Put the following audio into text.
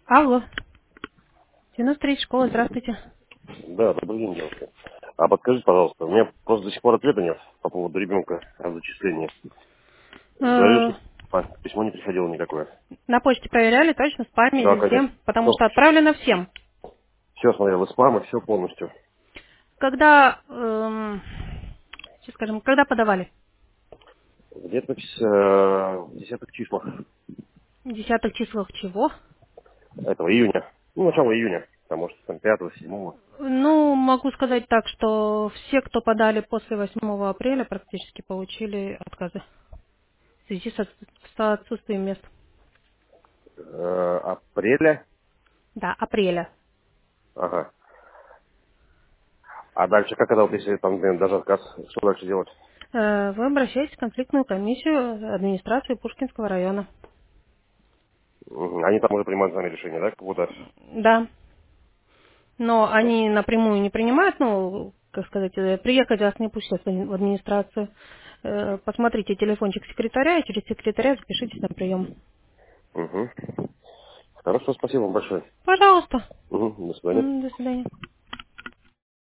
Алло, 93 школа, здравствуйте. Да, добрый день, девушка. А подскажите, пожалуйста, у меня просто до сих пор ответа нет по поводу ребенка о зачислении. Говорю, Э, что письмо не приходило никакое. На почте проверяли, точно, в спаме, Да, везде, конечно. потому что отправлено всем. Все смотрел, и спам, и все полностью. Когда, сейчас скажем, когда подавали? Где-то в десятых числах В десятых числах чего? этого июня. Ну, начало июня. Там, может, там 5-7. Ну, могу сказать так, что все, кто подали после 8 апреля, практически получили отказы в связи с отсутствием мест. Апреля. Да, апреля. Ага. А дальше, как это вот, если там, блин, даже отказ, что дальше делать? Вы обращаетесь в конфликтную комиссию администрации Пушкинского района. Мгм. Они там уже принимают сами решение, да, какого-то? Да. Но они напрямую не принимают, ну, как сказать, приехать вас не пустят в администрацию. Посмотрите телефончик секретаря и через секретаря запишитесь на прием. Угу. Хорошо, спасибо вам большое. Пожалуйста. Угу. До свидания. До свидания.